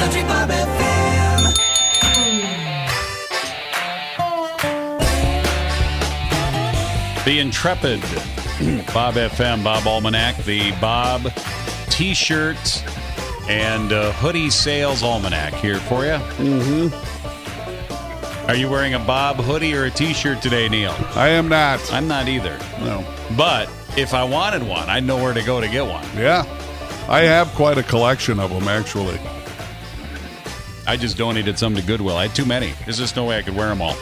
Country Bob FM. The intrepid Bob FM, Bob Almanac, the Bob T-shirt and hoodie sales almanac here for you. Mm-hmm. Are you wearing a Bob hoodie or a T-shirt today, Neil? I am not. I'm not either. No. But if I wanted one, I'd know where to go to get one. Yeah. I have quite a collection of them, actually. I just donated some to Goodwill. I had too many. There's just no way I could wear them all.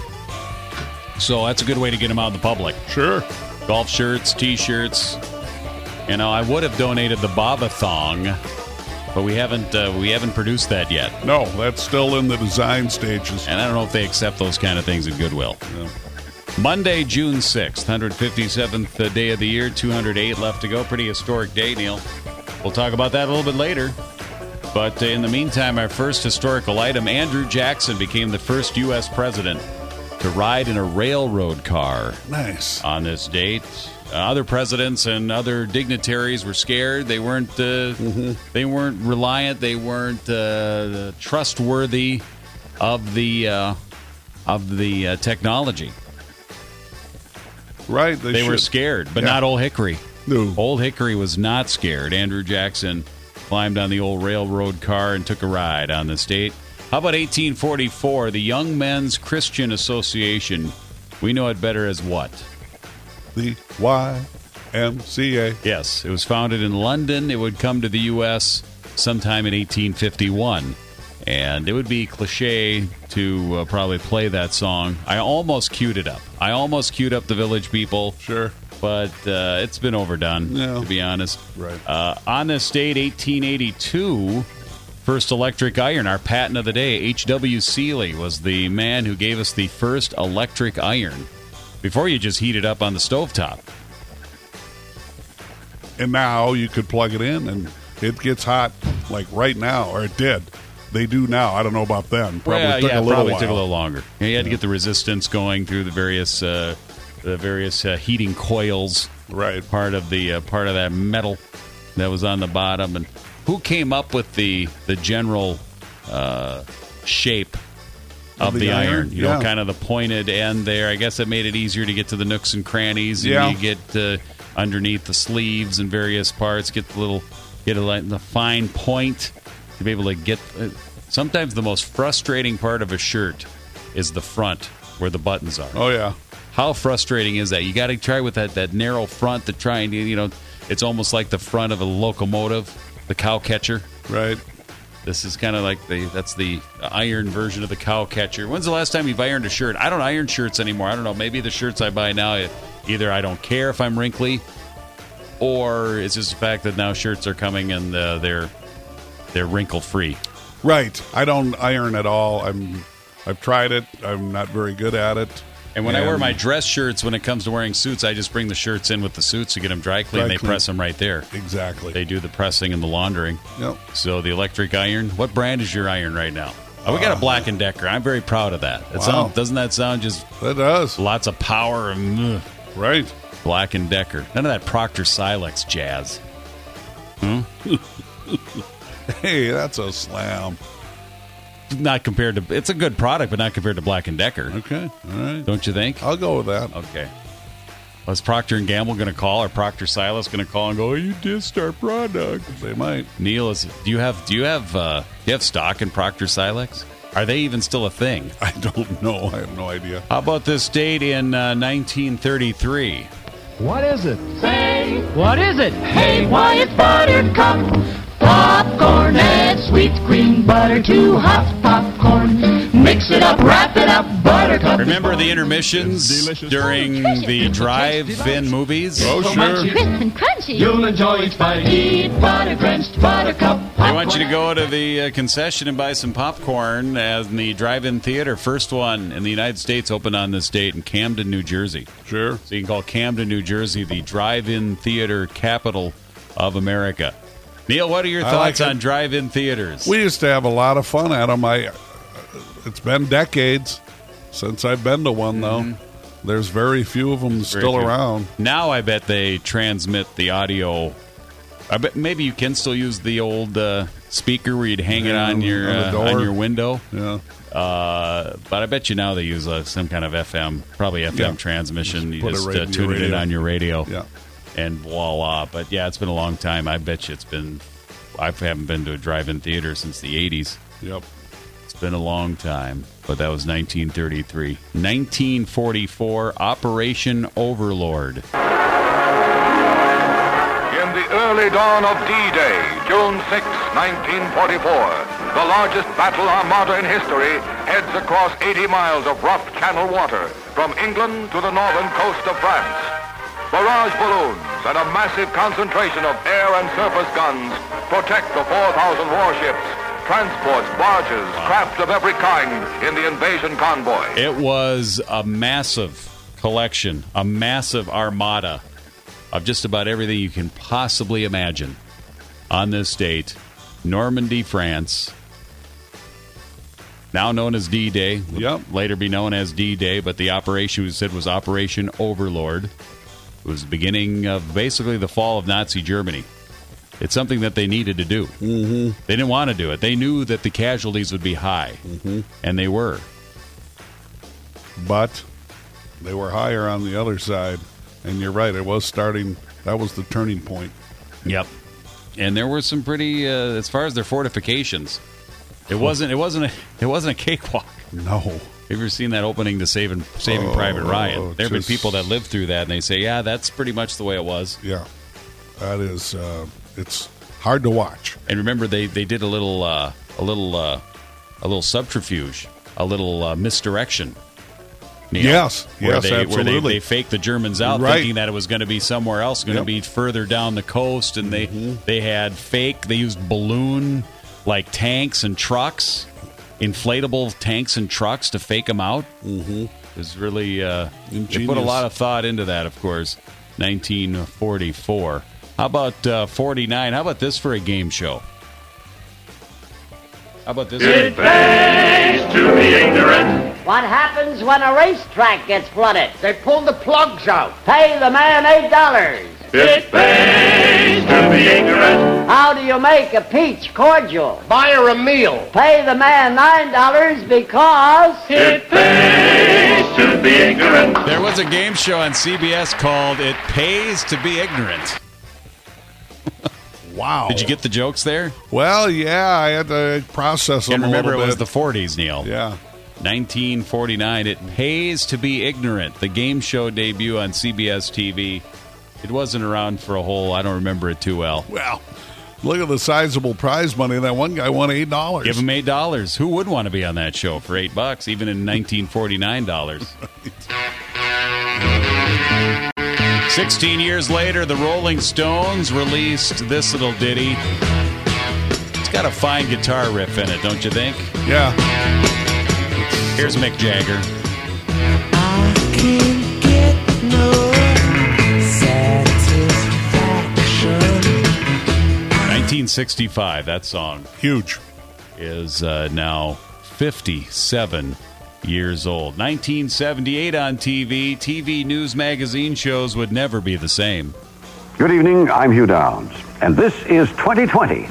So that's a good way to get them out in the public. Sure. Golf shirts, T-shirts. You know, I would have donated the Bob-a-thong, but we haven't produced that yet. No, that's still in the design stages. And I don't know if they accept those kind of things at Goodwill. Yeah. Monday, June 6th, 157th day of the year, 208 left to go. Pretty historic day, Neil. We'll talk about that a little bit later. But in the meantime, our first historical item, Andrew Jackson became the first U.S. president to ride in a railroad car. Nice. On this date. Other presidents and other dignitaries were scared. They weren't they weren't reliant. They weren't trustworthy of the technology. Right. They were scared, but not Old Hickory. No. Old Hickory was not scared. Andrew Jackson climbed on the old railroad car and took a ride on this date. How about 1844? The Young Men's Christian Association. We know it better as what? The YMCA. Yes, it was founded in London. It would come to the U.S. sometime in 1851. And it would be cliche to probably play that song. I almost queued it up. I almost queued up the Village People. Sure. But it's been overdone, to be honest. Right. On this date, 1882, first electric iron, our patent of the day, H.W. Seeley was the man who gave us the first electric iron. Before you just heat it up on the stovetop. And now you could plug it in and it gets hot like right now, or it did. They do now. I don't know about then. Probably took a little while. Took a little longer. You had to get the resistance going through the various heating coils. Right. Part of that metal that was on the bottom. And who came up with the general shape of the iron? You know, kind of the pointed end there. I guess it made it easier to get to the nooks and crannies. And you get underneath the sleeves and various parts. Get the fine point to be able to get. Sometimes the most frustrating part of a shirt is the front where the buttons are. Oh yeah. How frustrating is that? You got to try with that narrow front to try and it's almost like the front of a locomotive, the cow catcher. Right. This is kind of like that's the iron version of the cow catcher. When's the last time you've ironed a shirt? I don't iron shirts anymore. I don't know. Maybe the shirts I buy now, either I don't care if I'm wrinkly, or it's just the fact that now shirts are coming and they're wrinkle free. Right. I don't iron at all. I've tried it. I'm not very good at it. And when I wear my dress shirts, when it comes to wearing suits, I just bring the shirts in with the suits to get them dry clean. They press them right there. Exactly. They do the pressing and the laundering. Yep. So the electric iron. What brand is your iron right now? We got a Black & Decker. I'm very proud of that. Doesn't that sound just... It does. Lots of power. And, right. Black & Decker. None of that Proctor Silex jazz. Hey, that's a slam. Not compared to... It's a good product, but not compared to Black & Decker. Okay. All right. Don't you think? I'll go with that. Okay. Was Procter & Gamble going to call, or Proctor Silas going to call and go, "Oh, you dissed our product"? They might. Neil, do you have stock in Proctor Silex? Are they even still a thing? I don't know. I have no idea. How about this date in 1933? What is it? Say, What is it? hey, why it's Buttercup. Popcorn, add sweet cream butter to hot popcorn. Mix it up, wrap it up, Buttercup. Remember the intermissions during the drive-in movies? Oh, sure. Crisp and crunchy. You'll enjoy each bite. Eat butter-drenched Buttercup popcorn. I want you to go to the concession and buy some popcorn as the drive-in theater. First one in the United States opened on this date in Camden, New Jersey. Sure. So you can call Camden, New Jersey the drive-in theater capital of America. Neil, what are your thoughts on drive-in theaters? We used to have a lot of fun at them. It's been decades since I've been to one, though. There's very few of them still around. Now I bet they transmit the audio I bet maybe you can still use the old speaker where you'd hang it on your window. Yeah. But I bet you now they use some kind of FM, probably FM transmission. You just tune it in on your radio. Yeah. And voila. But yeah, it's been a long time. I bet you I haven't been to a drive-in theater since the 80s. Yep. It's been a long time. But that was 1933. 1944, Operation Overlord. In the early dawn of D-Day, June 6, 1944, the largest battle armada in history heads across 80 miles of rough channel water from England to the northern coast of France. Barrage balloons and a massive concentration of air and surface guns protect the 4,000 warships, transports, barges, craft of every kind in the invasion convoy. It was a massive collection, a massive armada of just about everything you can possibly imagine on this date. Normandy, France, now known as D-Day, later be known as D-Day, but the operation we said was Operation Overlord. It was the beginning of basically the fall of Nazi Germany. It's something that they needed to do. Mm-hmm. They didn't want to do it. They knew that the casualties would be high, and they were. But they were higher on the other side. And you're right, it was starting, that was the turning point. Yep. And there were some pretty, as far as their fortifications, it wasn't a cakewalk. No. Have you ever seen that opening to Saving Private Ryan? There have been people that lived through that, and they say, yeah, that's pretty much the way it was. Yeah. That is, it's hard to watch. And remember, they did a little subterfuge, a little misdirection. Neil, yes, absolutely. Where they faked the Germans out, thinking that it was going to be somewhere else, going to be further down the coast, and they had they used balloon like tanks and trucks, inflatable tanks and trucks to fake them out. Mm-hmm. It was really they put a lot of thought into that. Of course, 1944. How about 49? How about this for a game show? How about this? It pays to be ignorant. What happens when a racetrack gets flooded? They pull the plugs out. Pay the man $8. It pays to be ignorant. How do you make a peach cordial? Buy her a meal. Pay the man $9 because it pays to be ignorant. There was a game show on CBS called It Pays to be Ignorant. Wow. Did you get the jokes there? Well, yeah, I had to process them and remember, a little it was the 40s, Neil. Yeah. 1949. It Pays to be Ignorant. The game show debut on CBS TV. It wasn't around for a whole, I don't remember it too well. Well, look at the sizable prize money. That one guy won $8. Give him $8. Who would want to be on that show for $8, even in 1949 dollars? 16 years later, the Rolling Stones released this little ditty. It's got a fine guitar riff in it, don't you think? Yeah. Here's Mick Jagger. I can't get no satisfaction. 1965, that song. Huge. Is now 57 years old. 1978 on TV. TV news magazine shows would never be the same. Good evening, I'm Hugh Downs, and this is 2020.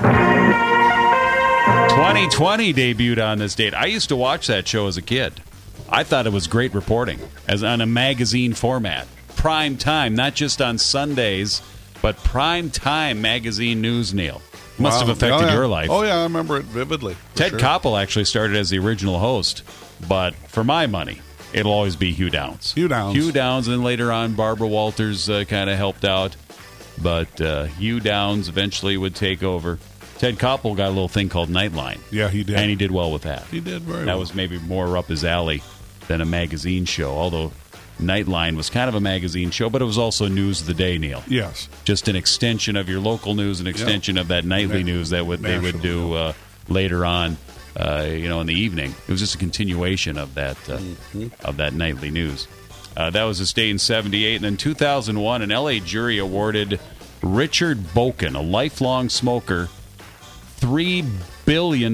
2020 debuted on this date. I used to watch that show as a kid. I thought it was great reporting, as on a magazine format. Prime time, not just on Sundays, but prime time magazine news, Neil. Must have affected your life. Oh, yeah, I remember it vividly. Ted Koppel actually started as the original host, but for my money, it'll always be Hugh Downs. Hugh Downs, and then later on, Barbara Walters kind of helped out, but Hugh Downs eventually would take over. Ted Koppel got a little thing called Nightline. Yeah, he did. And he did well with that. He did very well. That was maybe more up his alley than a magazine show, although Nightline was kind of a magazine show, but it was also news of the day, Neil. Yes. Just an extension of your local news, an extension of that nightly news that they would do later on, in the evening. It was just a continuation of that of that nightly news. That was his day in 78. And then 2001, an L.A. jury awarded Richard Boken, a lifelong smoker, $3 billion.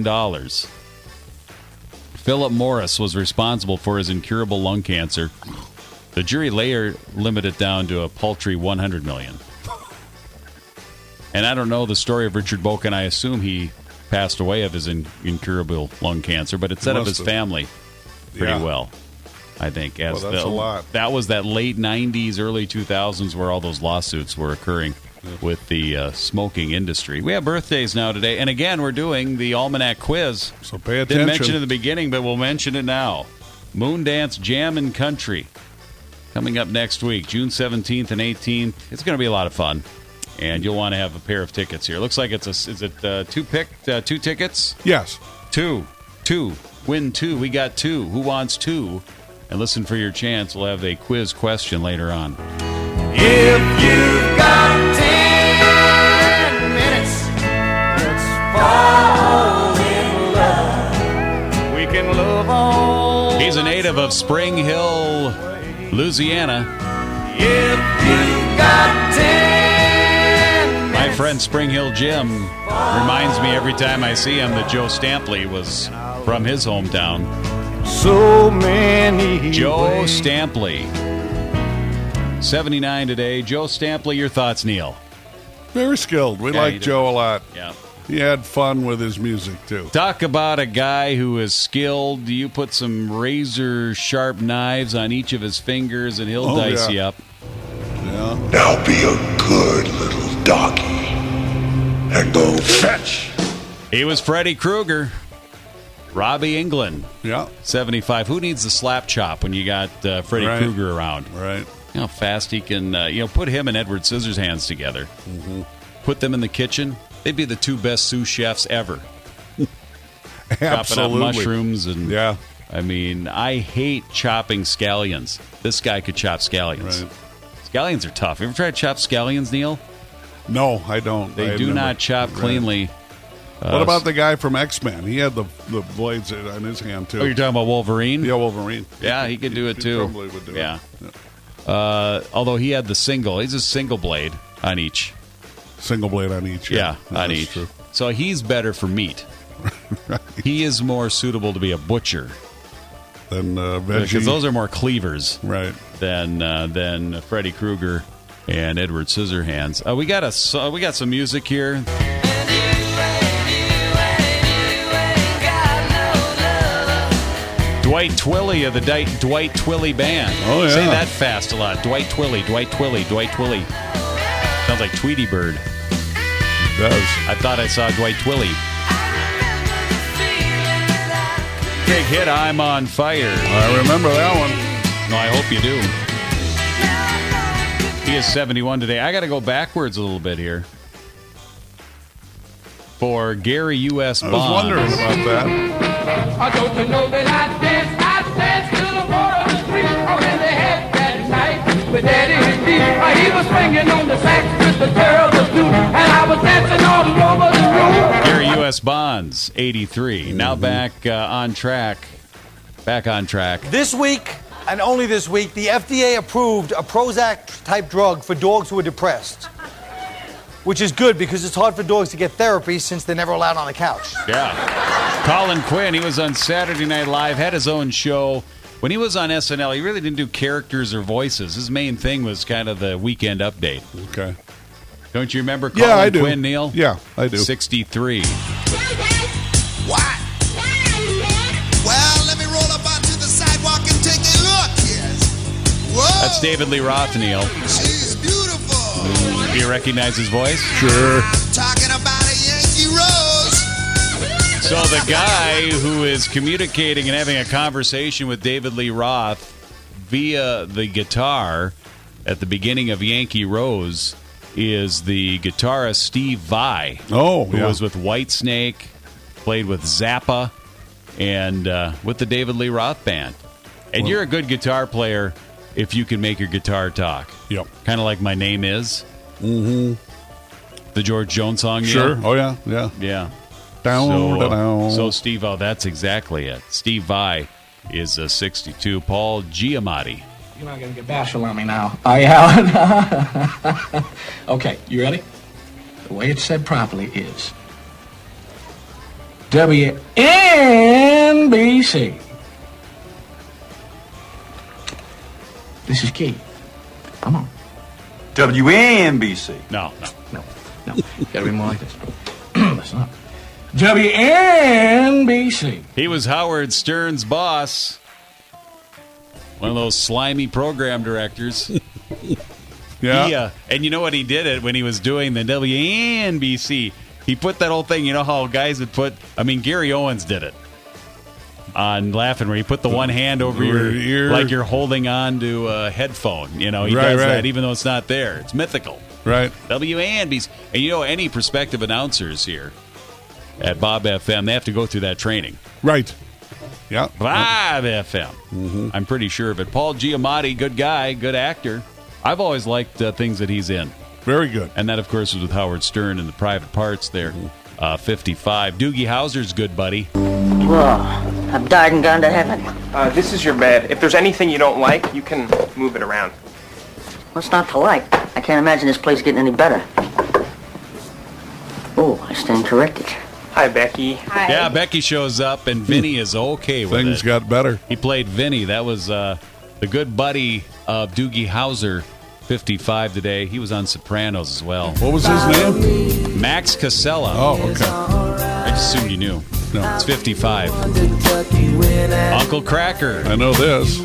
Philip Morris was responsible for his incurable lung cancer. The jury later limited it down to a paltry $100 million. And I don't know the story of Richard Boken. I assume he passed away of his incurable lung cancer, but it set up his family pretty well, I think. That's a lot. That was that late 90s, early 2000s where all those lawsuits were occurring with the smoking industry. We have birthdays now today. And again, we're doing the Almanac quiz. So pay attention. Didn't mention it in the beginning, but we'll mention it now. Moondance Jam and Country coming up next week, June 17th and 18th. It's going to be a lot of fun. And you'll want to have a pair of tickets here. Looks like is it two tickets? Yes. Two. Win two. We got two. Who wants two? And listen for your chance. We'll have a quiz question later on. If you've got 10 minutes, let's fall in love. We can love all. He's a native of Spring Hill, Louisiana. If you've got 10 My friend Spring Hill Jim reminds me every time I see him that Joe Stampley was from his hometown. So many Joe ways. Stampley. 79 today. Joe Stampley, your thoughts, Neil? Very skilled. We like Joe a lot. Yeah. He had fun with his music, too. Talk about a guy who is skilled. You put some razor-sharp knives on each of his fingers, and he'll dice you up. Yeah. Now be a good little doggy and go fetch. He was Freddy Krueger. Robbie England. Yeah. 75. Who needs the slap chop when you got Freddy Krueger around? Right. You know how fast he can, put him and Edward Scissorhands together. Mm-hmm. Put them in the kitchen. They'd be the two best sous chefs ever. Absolutely. Chopping up mushrooms and yeah. I mean, I hate chopping scallions. This guy could chop scallions. Right. Scallions are tough. You ever tried to chop scallions, Neil? No, I don't. They do not chop cleanly. What about the guy from X-Men? He had the blades on his hand, too. Oh, you're talking about Wolverine? Yeah, Wolverine. Yeah, he could do it, too. Probably would do yeah. it. Although he had the single. He's a single blade on each. Single blade on each. Yeah, on each. True. So he's better for meat. Right. He is more suitable to be a butcher. Than veggie. Because those are more cleavers. Right. Than Freddy Krueger and Edward Scissorhands. We got some music here. Dwight Twilley of the Dwight Twilley Band. Oh, yeah. Say that fast a lot. Dwight Twilley, Dwight Twilley, Dwight Twilley. Sounds like Tweety Bird. It does. I thought I saw Dwight Twilley. Big hit, I'm on Fire. I remember that one. No, I hope you do. He is 71 today. I got to go backwards a little bit here. For Gary U.S. Bonds. I was wondering about that. Don't you know that I danced to the water of the street. I really had that night with Daddy and Steve. He was swinging on the sax with the girl was blue, and I was dancing all over the room. Gary U.S. Bonds, 83. Now back on track. Back on track. This week, and only this week, the FDA approved a Prozac-type drug for dogs who are depressed. Which is good because it's hard for dogs to get therapy since they're never allowed on the couch. Yeah. Colin Quinn, he was on Saturday Night Live, had his own show. When he was on SNL, he really didn't do characters or voices. His main thing was kind of the Weekend Update. Okay. Don't you remember Colin Quinn, Neil? Yeah, I do. 63. What? Well, let me roll up onto the sidewalk and take a look. Yes. Whoa. That's David Lee Roth, Neil. She's beautiful. Do you recognize his voice? Sure. Talking about a Yankee Rose. So the guy who is communicating and having a conversation with David Lee Roth via the guitar at the beginning of Yankee Rose is the guitarist Steve Vai. Oh, who was with Whitesnake, played with Zappa, and with the David Lee Roth Band. And you're a good guitar player if you can make your guitar talk. Yep. Kind of like My Name Is. Mm-hmm. The George Jones song. Sure. Yeah? Oh, yeah. Yeah. Yeah. Down. So Steve, that's exactly it. Steve Vai is 62. Paul Giamatti. You're not going to get bashful on me now, are you, Howard? Okay, you ready? The way it's said properly is WNBC. This is Keith. Come on. WNBC. No. No, gotta be more like this. Listen up. WNBC. He was Howard Stern's boss. One of those slimy program directors. Yeah. And you know what he did it when he was doing the WNBC? He put that whole thing, you know how guys would put, Gary Owens did it on Laughing, where he put the one hand over your ear, like you're holding on to a headphone. You know, he does that even though it's not there. It's mythical. Right. WNBC. And you know, any prospective announcers here at Bob FM, they have to go through that training. Right. Yeah. Bob FM. Mm-hmm. I'm pretty sure of it. Paul Giamatti, good guy, good actor. I've always liked things that he's in. Very good. And that, of course, was with Howard Stern in the Private Parts there. 55. Doogie Howser's good buddy. Whoa. I've died and gone to heaven. This is your bed. If there's anything you don't like, you can move it around. What's not to like? I can't imagine this place getting any better. Oh, I stand corrected. Hi, Becky. Hi. Yeah, Becky shows up, and Vinny is okay with Things it. got better. He played Vinny. That was the good buddy of Doogie Howser, 55 today. He was on Sopranos as well. What was his name? Max Casella. Oh, okay. I just assumed you knew. No. It's 55. Uncle Cracker. I know this.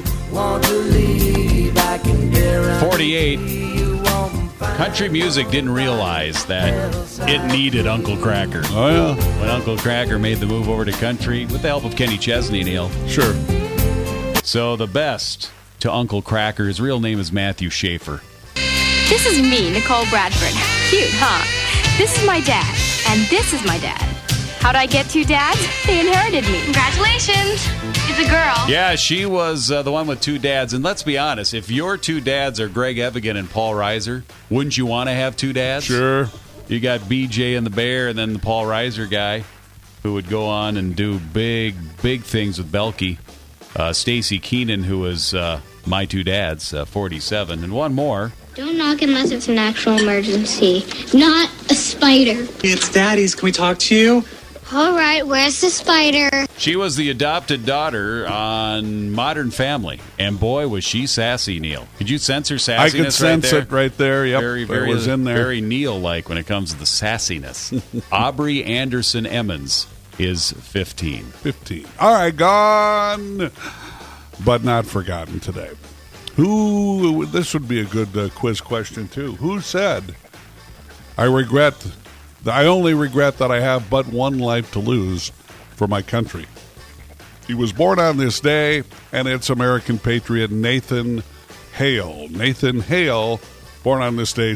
48. Country music didn't realize that it needed Uncle Cracker. Oh, yeah. When Uncle Cracker made the move over to country, with the help of Kenny Chesney, Neil. Sure. So the best to Uncle Cracker, his real name is Matthew Schaefer. This is me, Nicole Bradford. Cute, huh? This is my dad, and this is my dad. How'd I get two dads? They inherited me. Congratulations. It's a girl. Yeah, she was the one with two dads. And let's be honest, if your two dads are Greg Evigan and Paul Reiser, wouldn't you want to have two dads? Sure. You got BJ and the Bear, and then the Paul Reiser guy who would go on and do big, big things with Belky. Stacy Keenan, who was my two dads, 47. And one more. Don't knock unless it's an actual emergency, not a spider. It's Daddy's. Can we talk to you? All right, where's the spider? She was the adopted daughter on Modern Family, and boy, was she sassy, Neil. Could you sense her sassiness? I could sense it right there. Yep, very, very, it was in there. Very Neil-like when it comes to the sassiness. Aubrey Anderson Emmons is 15. 15. All right, gone, but not forgotten today. Who? This would be a good quiz question too. Who said, I only regret that I have but one life to lose for my country. He was born on this day, and it's American patriot Nathan Hale. Nathan Hale, born on this day,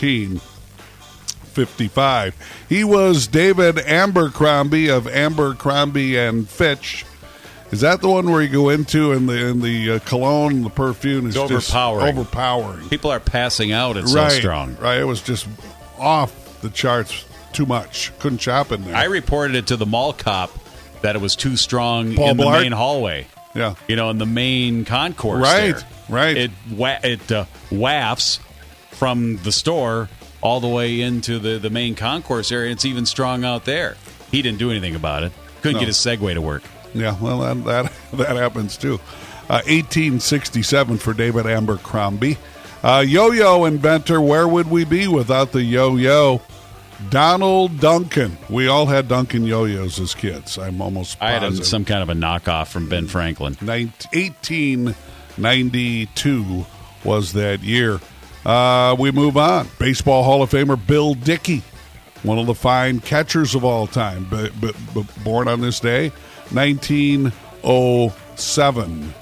1755. He was David Abercrombie of Abercrombie and Fitch. Is that the one where you go into and the cologne, the perfume is overpowering. Just overpowering. People are passing out. It's so strong. Right. It was just off the charts. Too much. Couldn't shop in there. I reported it to the mall cop that it was too strong Paul in the Blart? main hallway. Yeah. You know, in the main concourse Right, there. right. It wafts from the store all the way into the main concourse area. It's even strong out there. He didn't do anything about it. Couldn't get his Segway to work. Yeah, well, that happens too. 1867 for David Abercrombie. Yo-yo inventor, where would we be without the yo-yo? Donald Duncan. We all had Duncan yo-yos as kids. I'm almost positive. I had some kind of a knockoff from Ben Franklin. 1892 was that year. We move on. Baseball Hall of Famer Bill Dickey, one of the fine catchers of all time, born on this day, 1907.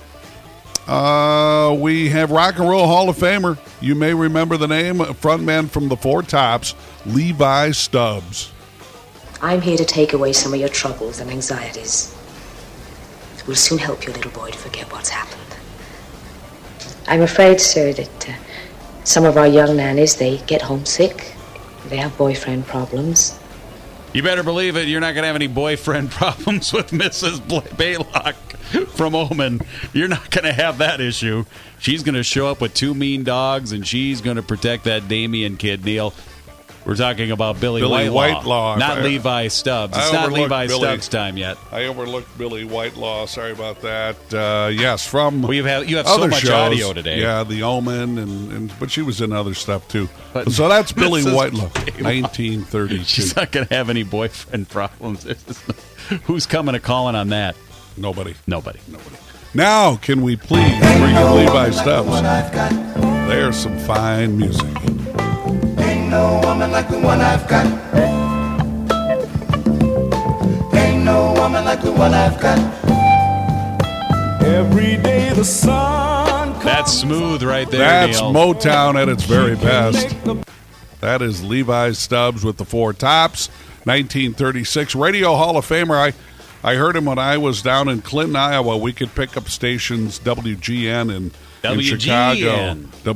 We have Rock and Roll Hall of Famer. You may remember the name, frontman from the Four Tops, Levi Stubbs. I'm here to take away some of your troubles and anxieties. We'll soon help your little boy to forget what's happened. I'm afraid, sir, that some of our young nannies, they get homesick. They have boyfriend problems. You better believe it. You're not going to have any boyfriend problems with Mrs. Baylock from Omen. You're not going to have that issue. She's going to show up with two mean dogs, and she's going to protect that Damien kid, Neil. We're talking about Billy Whitelaw. Not Levi Stubbs. It's not Levi Stubbs time yet. I overlooked Billy Whitelaw. Sorry about that. Yes, from you have other so much shows. Audio today. Yeah, The Omen, but she was in other stuff too. So that's Billy Whitelaw, 1932. She's not going to have any boyfriend problems. Who's coming to calling on that? Nobody. Now, can we please bring in Levi Stubbs? There's some fine music. Ain't no woman like the one I've got. Ain't no woman like the one I've got. Every day the sun comes. That's smooth right there, That's Neil. Motown at its very best. That is Levi Stubbs with the Four Tops, 1936. Radio Hall of Famer. I heard him when I was down in Clinton, Iowa. We could pick up stations WGN in Chicago.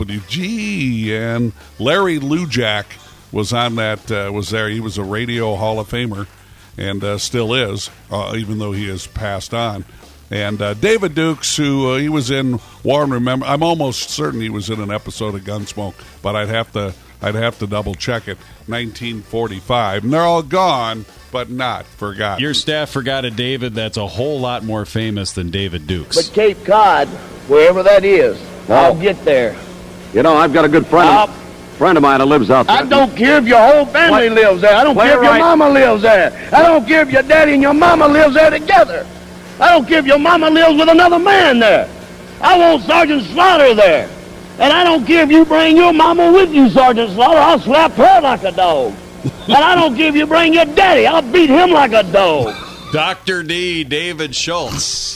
WGN. Larry Lujak was on that. Was there? He was a Radio Hall of Famer, and still is, even though he has passed on. And David Dukes, who he was in War and Remember. I'm almost certain he was in an episode of Gunsmoke, but I'd have to double check it. 1945, and they're all gone, but not forgotten. Your staff forgot a David that's a whole lot more famous than David Dukes. But Cape Cod, wherever that is, I'll get there. You know, I've got a good friend of mine who lives out there. I don't care if your whole family lives there. I don't care if your mama lives there. I don't care if your daddy and your mama lives there together. I don't care if your mama lives with another man there. I want Sergeant Slaughter there. And I don't care if you bring your mama with you, Sergeant Slaughter. I'll slap her like a dog. And I don't care if you bring your daddy. I'll beat him like a dog. Dr. D, David Schultz.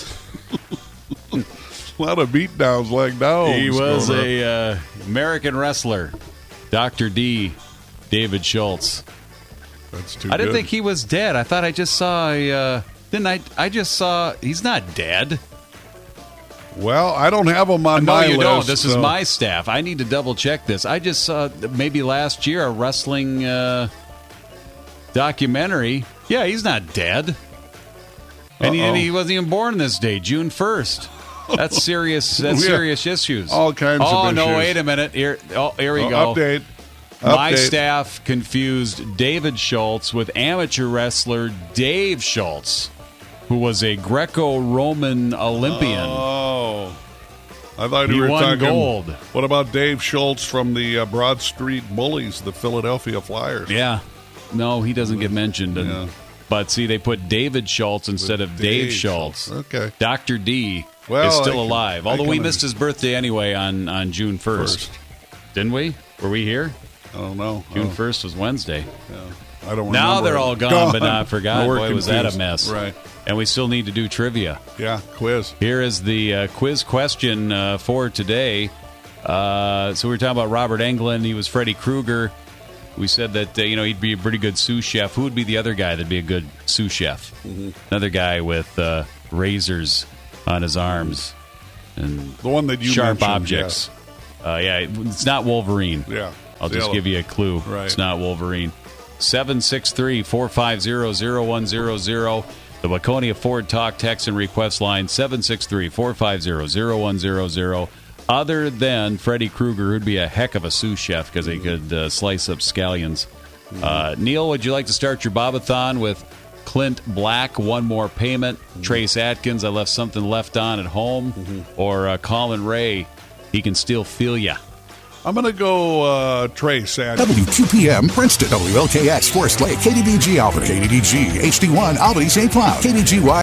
A lot of beatdowns like dogs. He was a American wrestler. Dr. D, David Schultz. That's too I didn't good. think he was dead. I thought I just saw didn't I? I just saw he's not dead. Well, I don't have him on my list. No, you don't. This is so. my staff. I need to double check this. I just saw maybe last year a wrestling documentary. Yeah, he's not dead. And he wasn't even born this day, June 1st. That's serious. That's serious issues. All kinds of issues. Oh, no, wait a minute. Here we go. Update. My staff confused David Schultz with amateur wrestler Dave Schultz, who was a Greco-Roman Olympian. Oh. I thought he were won talking gold. What about Dave Schultz from the Broad Street Bullies, the Philadelphia Flyers? Yeah. No, he doesn't get mentioned. But see, they put David Schultz instead of Dave Schultz. Okay. Dr. D is still alive. Although we missed his birthday anyway on June 1st. Didn't we? Were we here? I don't know. June 1st was Wednesday. Yeah. I don't remember. Now they're all gone, but not forgotten. We're Boy, confused. was that a mess. Right. And we still need to do trivia. Yeah, quiz. Here is the quiz question for today. So we were talking about Robert Englund. He was Freddy Krueger. We said that he'd be a pretty good sous chef. Who would be the other guy that'd be a good sous chef? Mm-hmm. Another guy with razors on his arms and the one that you sharp mentioned, objects. Yeah, it's not Wolverine. Yeah, I'll just give you a clue. Right. It's not Wolverine. 763-450-0100. The Waconia Ford Talk text and request line 763-450-0100. Other than Freddy Krueger, who'd be a heck of a sous chef because he could slice up scallions. Neil, would you like to start your Bobathon with Clint Black, One More Payment, Trace Atkins, I Left Something Left On at Home, or Colin Ray, He Can Still Feel Ya? I'm going to go Trace Atkins. WQPM Princeton, WLKX Forest Lake, KDDG Albany, KDDG HD1 Albany St. Cloud, KDGY